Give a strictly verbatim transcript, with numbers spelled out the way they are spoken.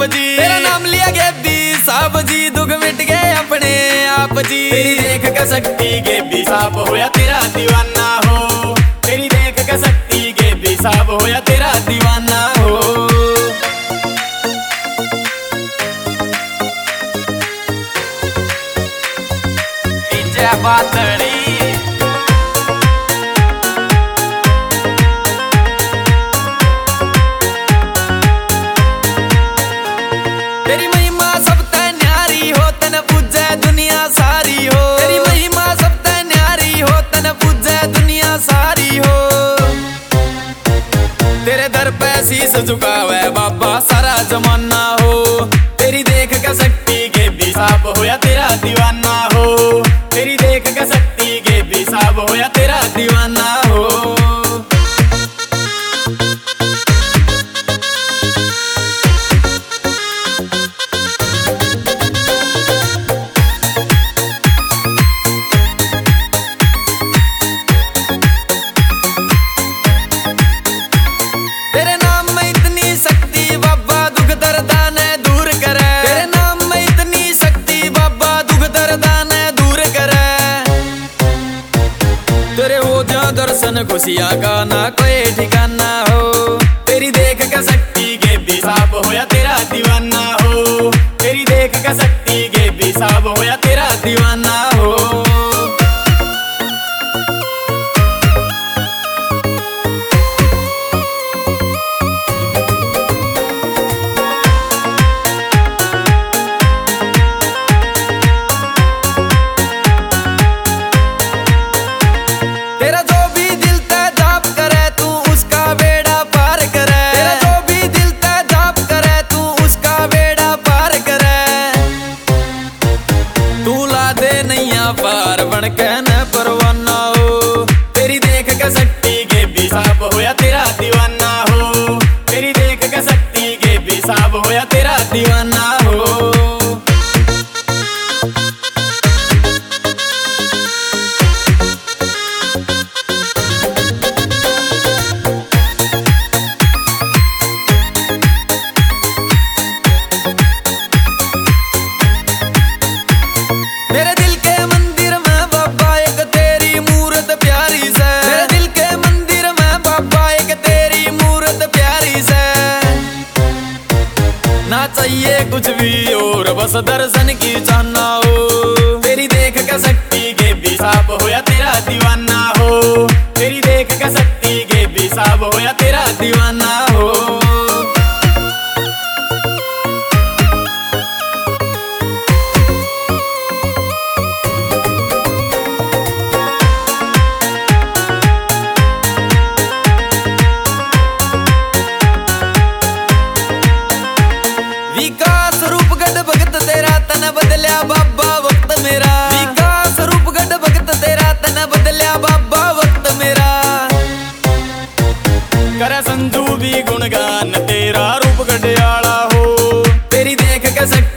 जी। तेरा नाम लिया गेबी साहब जी, दुख मिट गए अपने आप जी। तेरी देख के शक्ति गेबी साहब होया तेरा दीवाना हो। तेरी देख के शक्ति गेबी साहब होया तेरा दीवाना हो। डीजे बातड़ी तेरी महिमा सब ते न्यारी हो, तन पूजे दुनिया सारी हो। तेरी महिमा सब ते न्यारी हो, तन पूजे दुनिया सारी हो। तेरे दर पे शीश झुकावे बाबा सारा जमाना हो। तेरी देख के शक्ति गेबी साहब होया तेरा दीवाना हो। तेरी देख के शक्ति गेबी साहब होया तेरा दीवाना हो। तेरे नाम में इतनी शक्ति बाबा दुख दर्द ने दूर करे। तेरे नाम में इतनी शक्ति बाबा दुख दर्द ने दूर करे। तेरे हो जा दर्शन खुशियां का ना कोई ठिकाना हो। तेरी देख के शक्ति गेबी साहब होया तेरा दीवाना हो। तेरी देख के शक्ति गेबी साहब होया तेरा दीवाना हो। तेरा जो भी दिल ते जाप करे तू उसका बेड़ा पार करे। तेरा जो भी दिल ते जाप करे तू उसका बेड़ा पार करे। तू ला दे नैया पार बन के न परवाना हो। तेरी देख के शक्ति गेबी साहब होया तेरा दीवाना हो। तेरी देख के शक्ति गेबी साहब होया तेरा दीवाना हो। मेरे दिल के मंदिर में बाबा एक तेरी मूरत प्यारी से। मेरे दिल के मंदिर में बाबा एक तेरी मूरत प्यारी से। ना चाहिए कुछ भी और बस दर्शन की चाहना हो। तेरी देख के शक्ति गेबी साहब होया तेरा दीवाना हो। तेरी देख के शक्ति गेबी साहब होया तेरा दीवाना हो। विकास रूप गढ़ भगत तेरा तन बदलिया बाबा वक्त मेरा। विकास रूप गढ़ भगत तेरा तन बदलिया बाबा वक्त मेरा। करे संजू भी गुणगान तेरा रूप गढ़ आला हो। तेरी देख के शक्ति